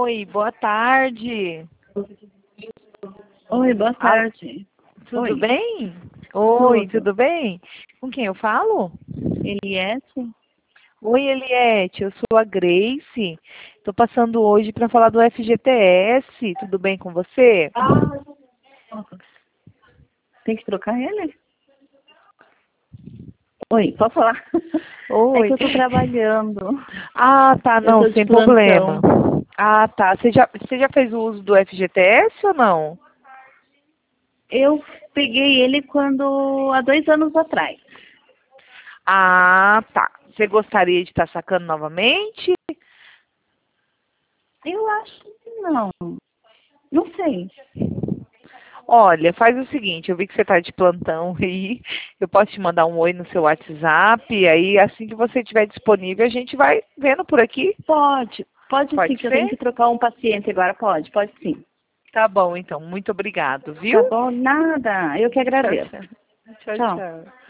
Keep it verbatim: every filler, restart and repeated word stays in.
Oi, boa tarde. Oi, boa tarde. Tudo Oi. bem? Oi, Tudo. tudo bem? Com quem eu falo? Eliette? Oi, Eliette, eu sou a Grace. Estou passando hoje para falar do F G T S. Tudo bem com você? Tem que trocar ele? Oi, pode falar. É Oi. que eu tô trabalhando. Ah, tá, Eu não, tô de sem problema. plantão. Ah, tá. Você já, você já fez o uso do F G T S ou não? Eu peguei ele quando há dois anos atrás. Ah, tá. Você gostaria de estar sacando novamente? Eu acho que não. Não sei. Olha, faz o seguinte, eu vi que você está de plantão aí, eu posso te mandar um oi no seu WhatsApp, e aí assim que você estiver disponível, a gente vai vendo por aqui. Pode. Pode sim, Pode que eu tenho ser? que trocar um paciente agora. Pode, pode sim. Tá bom, então. Muito obrigado, viu? Tá bom? Nada. Eu que Tchau, agradeço. tchau. Tchau, Tchau. tchau.